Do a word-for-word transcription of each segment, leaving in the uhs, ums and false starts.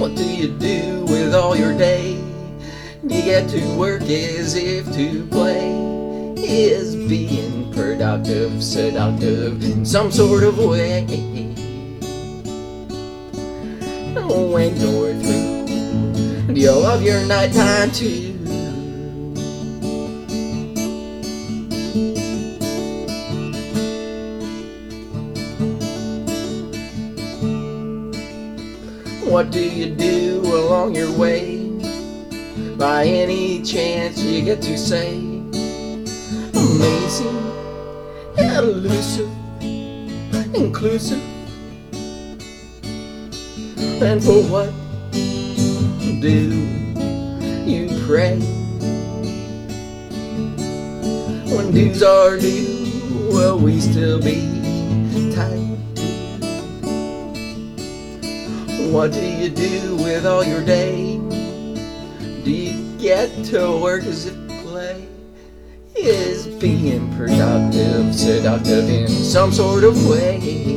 What do you do with all your day? You get to work as if to play. Is being productive, seductive in some sort of way? When you're through, do you love your nighttime too? What do you do along your way? By any chance you get to say amazing, elusive, inclusive. And for what do you pray? When dues are due, will we still be tight? What do you do with all your day? Do you get to work as if play? Is being productive, seductive in some sort of way?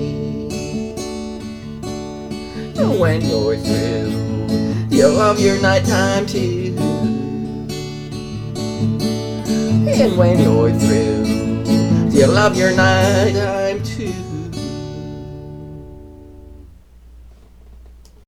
When you're through, you love your nighttime too. And when you're through, you love your nighttime